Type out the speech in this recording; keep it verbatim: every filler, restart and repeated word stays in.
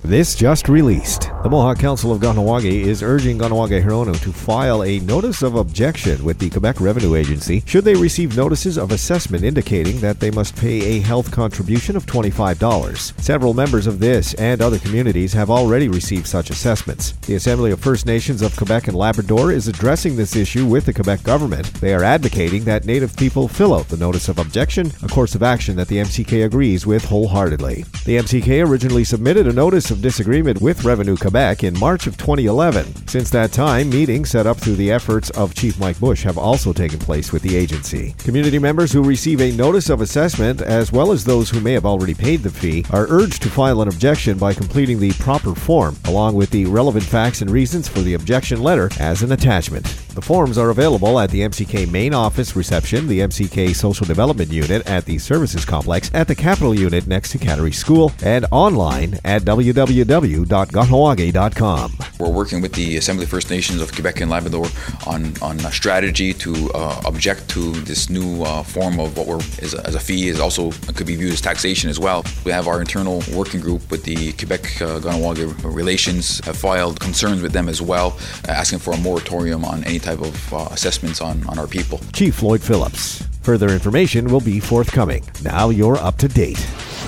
This just released. The Mohawk Council of Kahnawake is urging Kahnawake-Hurono to file a notice of objection with the Quebec Revenue Agency should they receive notices of assessment indicating that they must pay a health contribution of twenty-five dollars. Several members of this and other communities have already received such assessments. The Assembly of First Nations of Quebec and Labrador is addressing this issue with the Quebec government. They are advocating that Native people fill out the notice of objection, a course of action that the M C K agrees with wholeheartedly. The M C K originally submitted a notice of disagreement with Revenue Quebec in March of twenty eleven. Since that time, meetings set up through the efforts of Chief Mike Bush have also taken place with the agency. Community members who receive a notice of assessment, as well as those who may have already paid the fee, are urged to file an objection by completing the proper form, along with the relevant facts and reasons for the objection letter as an attachment. The forms are available at the M C K main office reception, the M C K Social Development Unit at the Services Complex, at the Capital Unit next to Cattery School, and online at w w w dot kahnawake dot com. We're working with the Assembly of First Nations of Quebec and Labrador on, on a strategy to uh, object to this new uh, form of what we're, is, as a fee, is also could be viewed as taxation as well. We have our internal working group with the Quebec uh, Kahnawake relations, have filed concerns with them as well, uh, asking for a moratorium on any type of uh, assessments on, on our people. Chief Lloyd Phillips. Further information will be forthcoming. Now you're up to date.